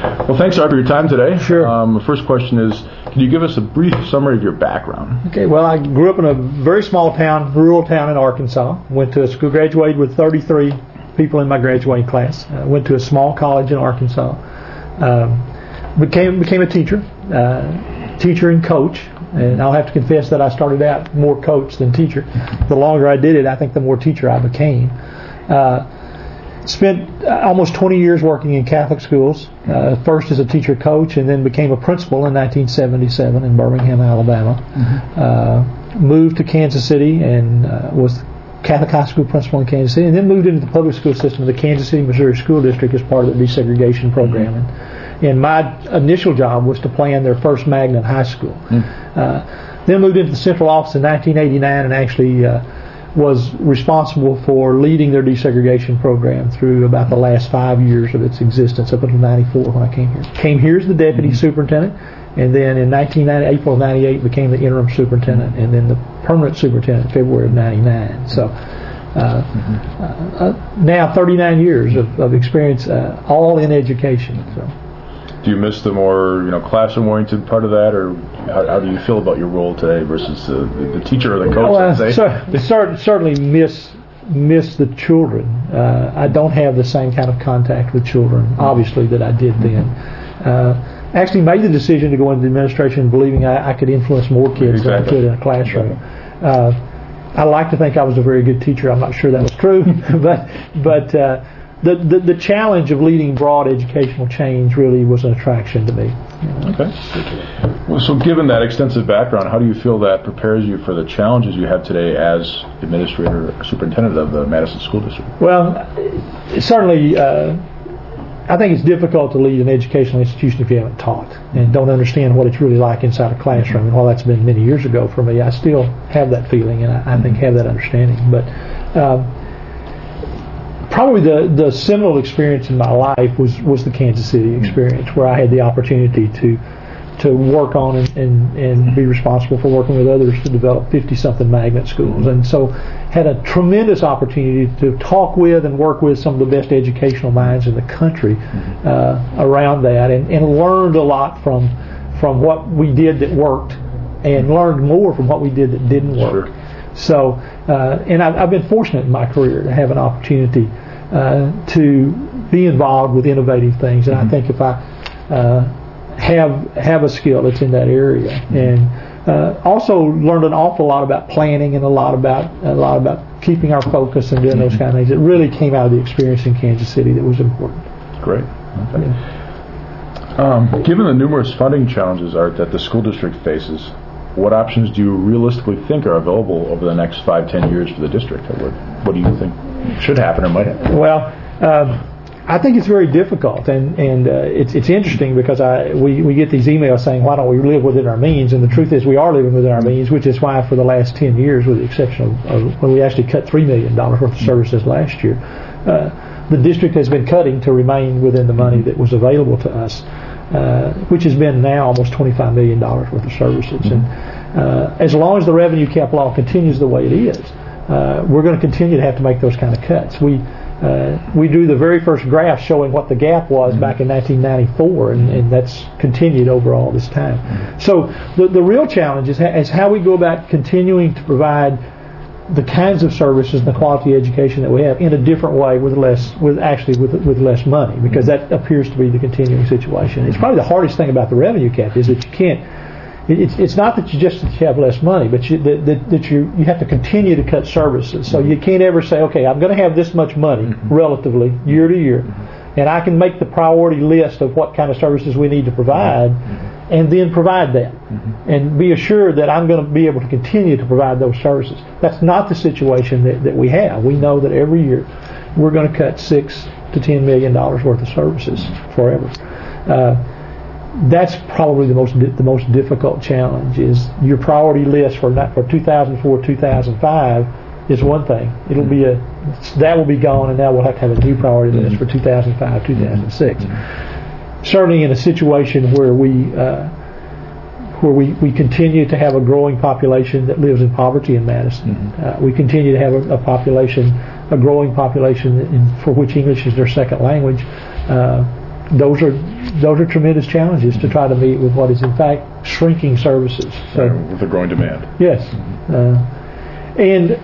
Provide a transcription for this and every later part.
Well, thanks, Art, for your time today. Sure. The first question is, can you give us a brief summary of your background? Okay, well, I grew up in a very small town, rural town in Arkansas. Went to a school, graduated with 33 people in my graduating class. Went to a small college in Arkansas. Became a teacher and coach. And I'll have to confess that I started out more coach than teacher. The longer I did it, I think the more teacher I became. Spent almost 20 years working in Catholic schools, first as a teacher coach, and then became a principal in 1977 in Birmingham, Alabama. Moved to Kansas City and was Catholic high school principal in Kansas City, and then moved into the public school system of the Kansas City, Missouri School District as part of the desegregation program. And my initial job was to plan their first magnet high school. Then moved into the central office in 1989 and actually was responsible for leading their desegregation program through about the last 5 years of its existence, up until 94 when I came here. Came here as the deputy superintendent, and then in April of 98 became the interim superintendent, and then the permanent superintendent in February of 99. So now 39 years of experience, all in education. So. Do you miss the more classroom-oriented part of that, or how do you feel about your role today versus the teacher or the coach? Well, certainly miss the children. I don't have the same kind of contact with children, obviously, that I did then. Actually made the decision to go into administration believing I could influence more kids than I could in a classroom. I like to think I was a very good teacher. I'm not sure that was true, but the challenge of leading broad educational change really was an attraction to me. Okay. Well, so given that extensive background, how do you feel that prepares you for the challenges you have today as administrator or superintendent of the Madison School District? Well, certainly, I think it's difficult to lead an educational institution if you haven't taught and don't understand what it's really like inside a classroom. And while that's been many years ago for me, I still have that feeling and I think have that understanding. But probably the seminal experience in my life was the Kansas City experience, where I had the opportunity to work on and be responsible for working with others to develop 50-something magnet schools. And so had a tremendous opportunity to talk with and work with some of the best educational minds in the country around that, and learned a lot from what we did that worked, and learned more from what we did that didn't work. Sure. So, and I've been fortunate in my career to have an opportunity to be involved with innovative things, and I think if I have a skill that's in that area, and also learned an awful lot about planning and a lot about keeping our focus and doing those kind of things. It really came out of the experience in Kansas City that was important. Great. Okay. Yeah. Given the numerous funding challenges, Art, that the school district faces, what options do you realistically think are available over the next 5-10 years for the district? What do you think should happen or might happen? Well, I think it's very difficult, and it's interesting because we get these emails saying, why don't we live within our means? And the truth is we are living within our means, which is why for the last 10 years, with the exception of when we actually cut $3 million worth of services last year, the district has been cutting to remain within the money that was available to us, which has been now almost $25 million worth of services. And as long as the revenue cap law continues the way it is, we're going to continue to have to make those kind of cuts. We drew the very first graph showing what the gap was back in 1994, and that's continued over all this time. So the real challenge is how we go about continuing to provide the kinds of services and the quality education that we have in a different way with less money, because that appears to be the continuing situation. It's probably the hardest thing about the revenue cap is that you can't. It's not that you have less money, but you have to continue to cut services. So you can't ever say, okay, I'm going to have this much money relatively year to year, and I can make the priority list of what kind of services we need to provide, and then provide that, and be assured that I'm going to be able to continue to provide those services. That's not the situation that we have. We know that every year we're going to cut $6 to $10 million worth of services forever. That's probably the most difficult challenge. Is your priority list for 2004-2005 is one thing. That will be gone, and now we'll have to have a new priority list for 2005-2006. Certainly, in a situation where we continue to have a growing population that lives in poverty in Madison, we continue to have a growing population for which English is their second language. those are tremendous challenges to try to meet with what is in fact shrinking services. So, with a growing demand. Yes, and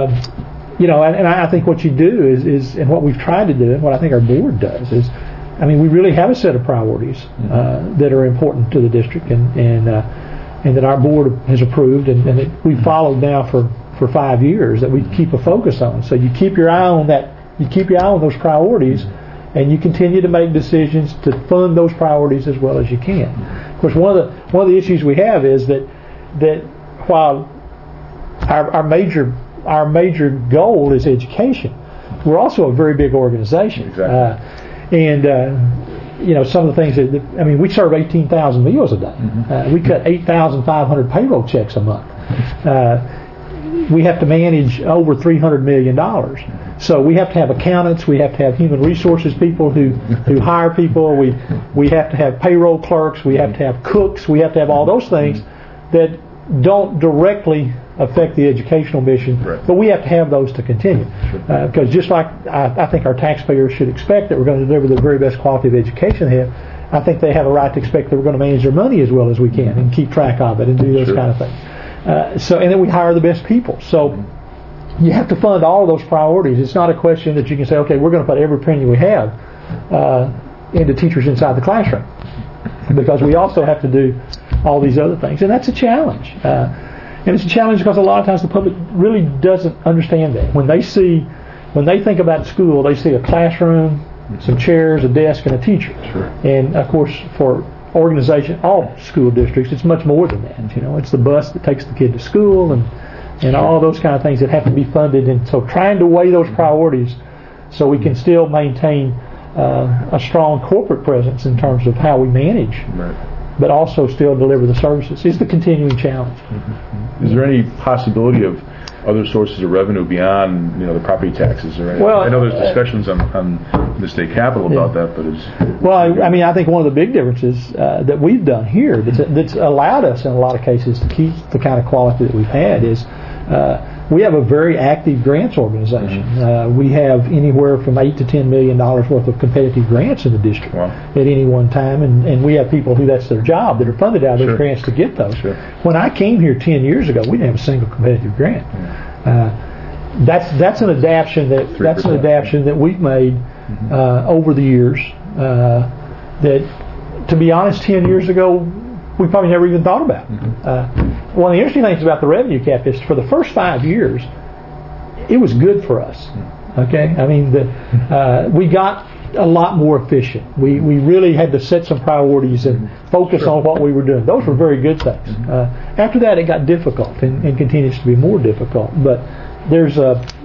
I think what you do is, and what we've tried to do, and what I think our board does is, I mean, we really have a set of priorities that are important to the district, and that our board has approved, and that we've followed now for 5 years, that we keep a focus on. So you keep your eye on that. You keep your eye on those priorities, and you continue to make decisions to fund those priorities as well as you can. Of course, one of the issues we have is that while our major goal is education, we're also a very big organization. Exactly. Some of the things we serve 18,000 meals a day. We cut 8,500 payroll checks a month. We have to manage over $300 million. So we have to have accountants, we have to have human resources people who hire people, we have to have payroll clerks, we have to have cooks, we have to have all those things that don't directly affect the educational mission, but we have to have those to continue. Because just like I think our taxpayers should expect that we're going to deliver the very best quality of education they have, I think they have a right to expect that we're going to manage their money as well as we can and keep track of it and do those kind of things. And then we hire the best people. So you have to fund all of those priorities. It's not a question that you can say, okay, we're going to put every penny we have into teachers inside the classroom, because we also have to do all these other things, and that's a challenge. And it's a challenge because a lot of times the public really doesn't understand that. When they think about school, they see a classroom, some chairs, a desk, and a teacher. And of course, for all school districts, it's much more than that. It's the bus that takes the kid to school, and all those kind of things that have to be funded. And so trying to weigh those priorities so we can still maintain a strong corporate presence in terms of how we manage, but also still deliver the services is the continuing challenge. Is there any possibility of other sources of revenue beyond the property taxes? Or I know there's discussions on the state capitol about that, but I think one of the big differences that we've done here that's allowed us in a lot of cases to keep the kind of quality that we've had is we have a very active grants organization. We have anywhere from $8 to $10 million worth of competitive grants in the district at any one time, and we have people who that's their job that are funded out of those grants to get those. When I came here 10 years ago, we didn't have a single competitive grant. That's an adaptation that we've made over the years. That, to be honest, 10 years ago we probably never even thought about. One of the interesting things about the revenue cap is for the first 5 years, it was good for us. Okay, we got a lot more efficient. We really had to set some priorities and focus on what we were doing. Those were very good things. After that, it got difficult and continues to be more difficult. But there's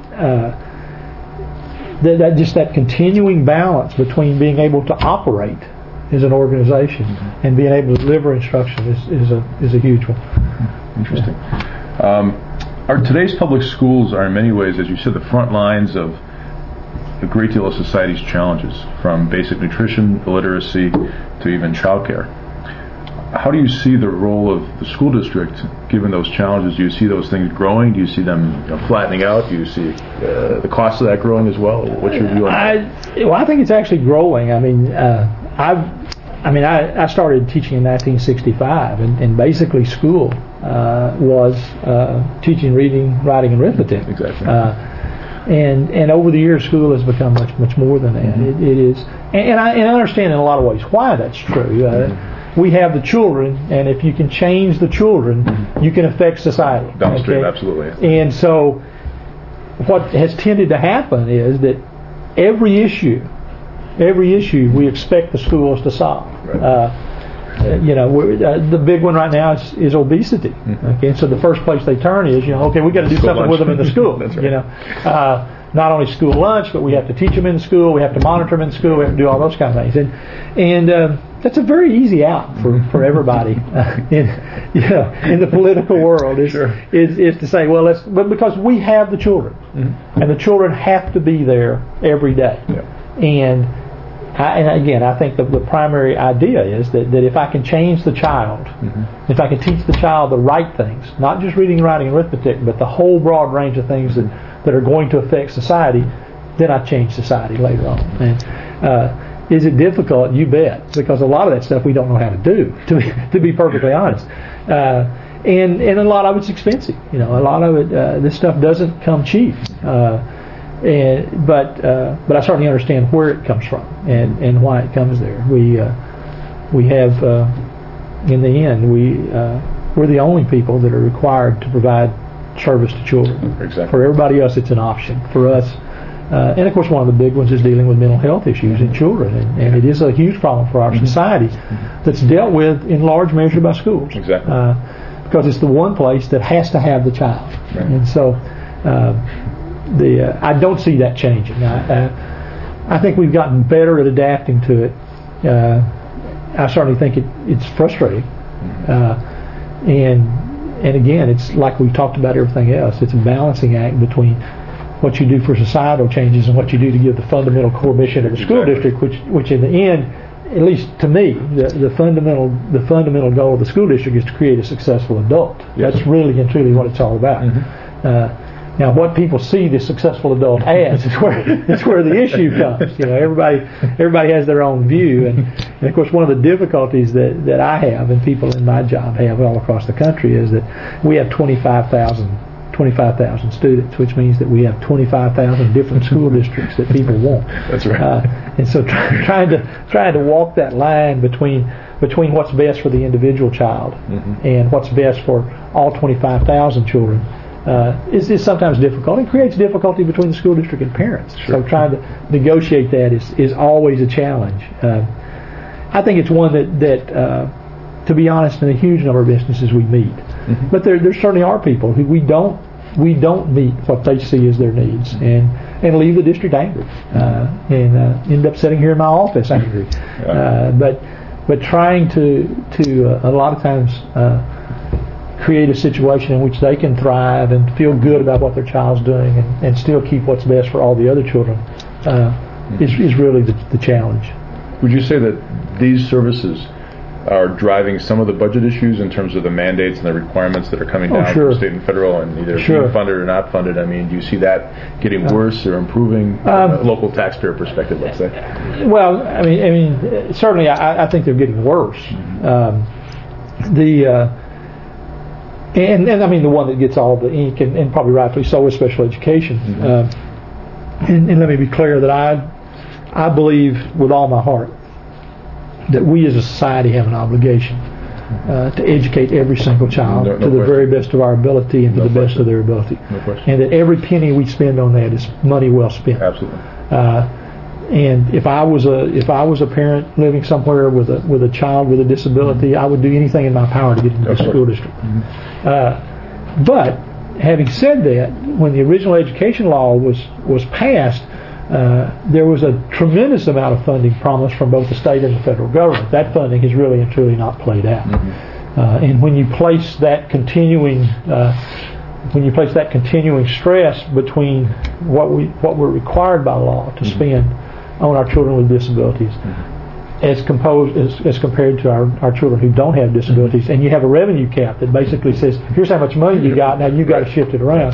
that continuing balance between being able to operate as an organization and being able to deliver instruction is a huge one. Interesting. Today's public schools are in many ways, as you said, the front lines of a great deal of society's challenges, from basic nutrition, illiteracy, to even childcare. How do you see the role of the school district given those challenges? Do you see those things growing? Do you see them flattening out? Do you see the cost of that growing as well? What's your view on that? I think it's actually growing. I started teaching in 1965, and basically school was teaching reading, writing, and arithmetic. Exactly. And over the years, school has become much more than that. It is, and I understand in a lot of ways why that's true. We have the children, and if you can change the children, you can affect society. Downstream, absolutely. And so, what has tended to happen is that every issue we expect the schools to solve. The big one right now is obesity. Okay, so the first place they turn is, okay, we got to do something lunch with them in the school. That's right. Not only school lunch, but we have to teach them in the school. We have to monitor them in school. We have to do all those kind of things. And that's a very easy out for everybody in the political world is to say, but because we have the children, and the children have to be there every day. And again, I think the primary idea is that if I can change the child, if I can teach the child the right things, not just reading, writing, and arithmetic, but the whole broad range of things that are going to affect society, then I change society later on. Is it difficult? You bet, because a lot of that stuff we don't know how to do. To be perfectly honest, and a lot of it's expensive. A lot of it. This stuff doesn't come cheap. But I certainly understand where it comes from and why it comes there. We have in the end we're the only people that are required to provide service to children. Exactly. For everybody else, it's an option. For us. And of course, one of the big ones is dealing with mental health issues in children, and it is a huge problem for our society that's dealt with in large measure by schools. Exactly. Because it's the one place that has to have the child, right. And so I don't see that changing. I think we've gotten better at adapting to it. I certainly think it's frustrating, and again, it's like we've talked about everything else. It's a balancing act between what you do for societal changes and what you do to give the fundamental core mission of the school district, which in the end, at least to me, the fundamental goal of the school district is to create a successful adult. Yes. That's really and truly what it's all about. Now, what people see the successful adult as is where the issue comes. Everybody has their own view, and of course, one of the difficulties that I have and people in my job have all across the country is that we have 25,000 students, which means that we have 25,000 different school districts that people want. That's right. And so trying to walk that line between what's best for the individual child and what's best for all 25,000 children is sometimes difficult. It creates difficulty between the school district and parents. Sure. So trying to negotiate that is always a challenge. I think it's one that to be honest, in a huge number of instances we meet. But there certainly are people who we don't meet what they see as their needs and leave the district angry and end up sitting here in my office angry. But trying to a lot of times create a situation in which they can thrive and feel good about what their child's doing and still keep what's best for all the other children is really the challenge. Would you say that these services are driving some of the budget issues in terms of the mandates and the requirements that are coming down from state and federal and either being funded or not funded? I mean, do you see that getting worse or improving from a local taxpayer perspective, let's say? Well, I mean, certainly I think they're getting worse. And I mean, the one that gets all the ink and probably rightfully so is special education. And let me be clear that I believe with all my heart that we as a society have an obligation to educate every single child to the very best of our ability and to the best of their ability. No question. And that every penny we spend on that is money well spent. Absolutely. And if I was a parent living somewhere with a child with a disability, I would do anything in my power to get into the school district. But having said that, when the original education law was passed, there was a tremendous amount of funding promised from both the state and the federal government. That funding has really and truly not played out. And when you place that continuing stress between what we're required by law to spend on our children with disabilities, as compared to our children who don't have disabilities, and you have a revenue cap that basically says, here's how much money you got, now you've got to shift it around.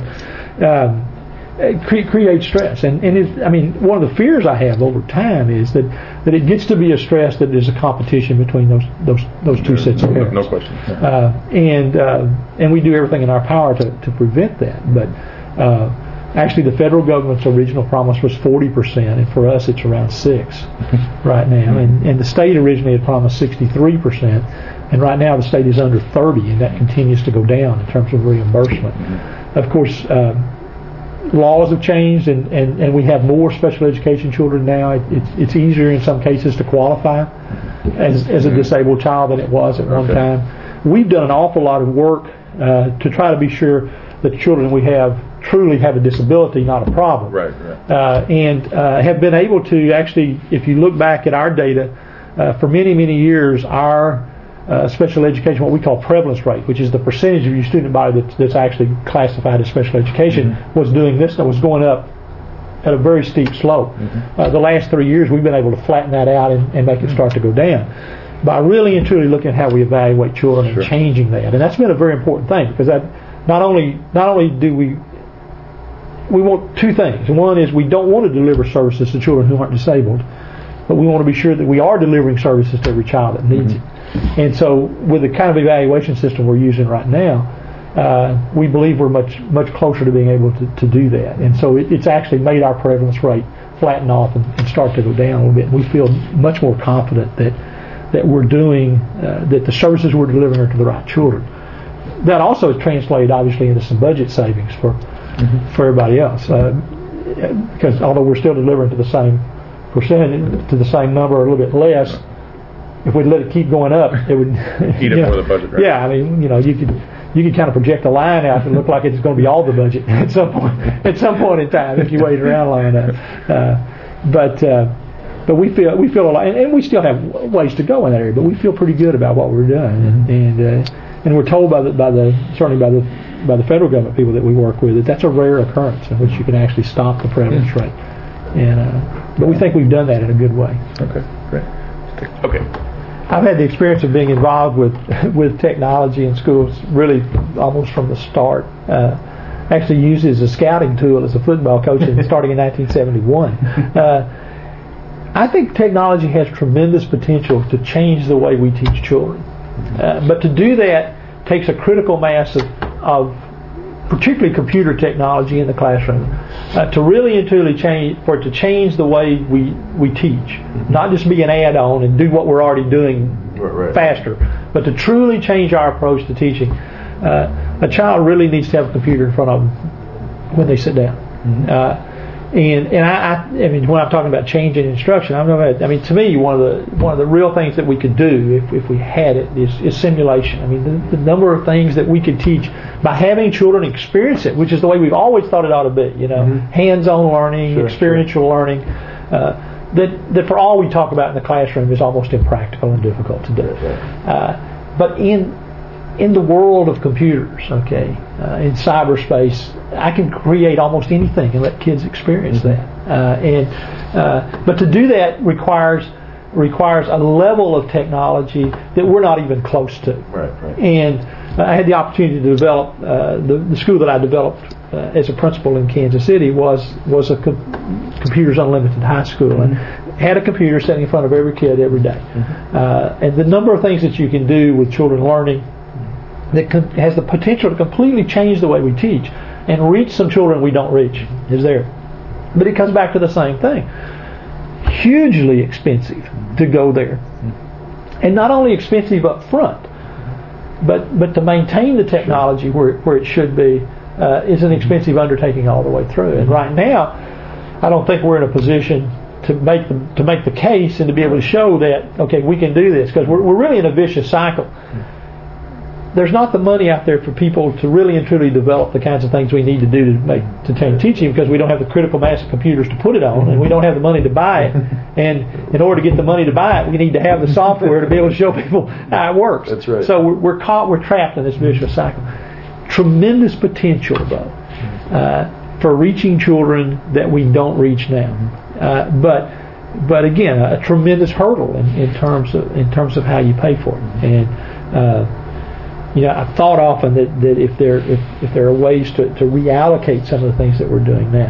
Create stress, and one of the fears I have over time is that it gets to be a stress that there's a competition between those two sets of parents. No question. And we do everything in our power to prevent that. But actually, the federal government's original promise was 40%, and for us, it's around 6% right now. And the state originally had promised 63%, and right now the state is under 30%, and that continues to go down in terms of reimbursement. Of course. Laws have changed, and we have more special education children now. It's easier in some cases to qualify as a disabled child than it was at one time. We've done an awful lot of work to try to be sure that the children we have truly have a disability, not a problem. Right. And have been able to actually, if you look back at our data, for many, many years, our special education, what we call prevalence rate, which is the percentage of your student body that's actually classified as special education, was doing this. That was going up at a very steep slope. The last 3 years, we've been able to flatten that out and make it start to go down by really and truly looking at how we evaluate children and changing that. And that's been a very important thing, because that not only do we want two things. One is we don't want to deliver services to children who aren't disabled. but we want to be sure that we are delivering services to every child that needs it. And so with the kind of evaluation system we're using right now, we believe we're much closer to being able to do that. And so it's actually made our prevalence rate flatten off and start to go down a little bit. We feel much more confident that we're doing, that the services we're delivering are to the right children. That also is translated obviously into some budget savings for everybody else. Because although we're still delivering to the same percentage, to the same number, or a little bit less, if we let it keep going up, it would eat up more of the budget. Right? Yeah, I mean, you could kind of project a line out and look like it's going to be all the budget at some point in time if you wait around long enough. But we feel a lot, and we still have ways to go in that area. But we feel pretty good about what we're doing, and we're told certainly by the federal government people that we work with that's a rare occurrence in which you can actually stop the prevalence rate. But we think we've done that in a good way. Okay, great. Okay. I've had the experience of being involved with technology in schools really almost from the start. Actually used as a scouting tool as a football coach starting in 1971. I think technology has tremendous potential to change the way we teach children. But to do that takes a critical mass of particularly computer technology in the classroom to really and truly change the way we teach, not just be an add-on and do what we're already doing faster, but to truly change our approach to teaching. A child really needs to have a computer in front of them when they sit down. And I mean, when I'm talking about changing instruction, to me, one of the real things that we could do if we had it is simulation. I mean, the number of things that we could teach by having children experience it, which is the way we've always thought it ought to be. Hands-on learning, experiential learning. That for all we talk about in the classroom is almost impractical and difficult to do. But in the world of computers, in cyberspace, I can create almost anything and let kids experience that. But to do that requires a level of technology that we're not even close to. Right. And I had the opportunity to develop the school that I developed as a principal in Kansas City was a Computers Unlimited high school, and had a computer sitting in front of every kid every day. And the number of things that you can do with children learning that has the potential to completely change the way we teach and reach some children we don't reach is there. But it comes back to the same thing. Hugely expensive to go there. And not only expensive up front, but to maintain the technology where it should be is an expensive undertaking all the way through. And right now, I don't think we're in a position to make the case and to be able to show that, we can do this, because we're really in a vicious cycle. There's not the money out there for people to really and truly develop the kinds of things we need to do to change teaching, because we don't have the critical mass of computers to put it on, and we don't have the money to buy it. And in order to get the money to buy it, we need to have the software to be able to show people how it works. That's right. So we're trapped in this vicious cycle. Tremendous potential, though, for reaching children that we don't reach now. But again, a tremendous hurdle in terms of how you pay for it. And I've thought often that if there are ways to reallocate some of the things that we're doing now,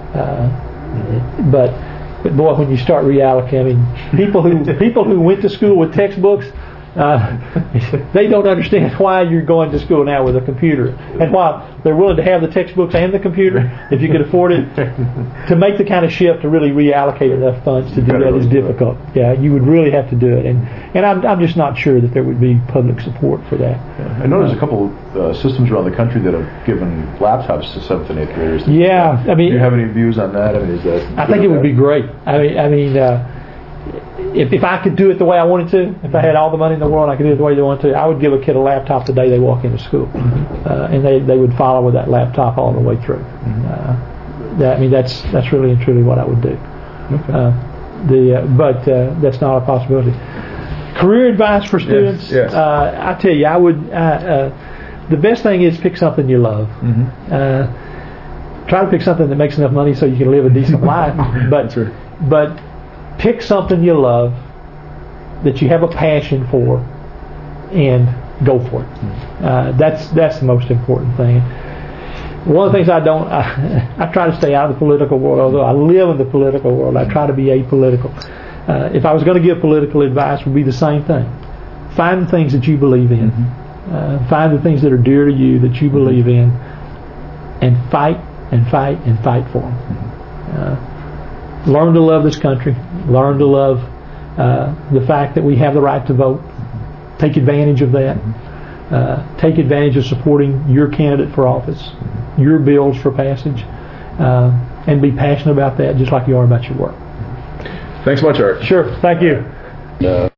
but boy, when you start reallocating, people who went to school with textbooks, they don't understand why you're going to school now with a computer, and why they're willing to have the textbooks and the computer if you could afford it. To make the kind of shift to really reallocate enough funds to do that is difficult. Yeah, you would really have to do it, and I'm just not sure that there would be public support for that. I know there's a couple systems around the country that have given laptops to 7th and 8th graders. Yeah, I mean, do you have any views on that? I think it would be great. I mean. If I could do it the way I wanted to, if I had all the money in the world, I could do it the way they wanted to, I would give a kid a laptop the day they walk into school, and they would follow with that laptop all the way through. That's really and truly what I would do. Okay. But that's not a possibility. Career advice for students. Yes. I tell you, I would. The best thing is pick something you love. Try to pick something that makes enough money so you can live a decent life. But pick something you love, that you have a passion for, and go for it. That's the most important thing. One of the things I try to stay out of the political world, although I live in the political world. I try to be apolitical. if I was going to give political advice, would be the same thing. Find the things that you believe in. Find the things that are dear to you that you believe in, and fight and fight and fight for them. Learn to love this country. Learn to love the fact that we have the right to vote. Take advantage of that. Take advantage of supporting your candidate for office, your bills for passage, and be passionate about that just like you are about your work. Thanks much, Art. Sure. Thank you.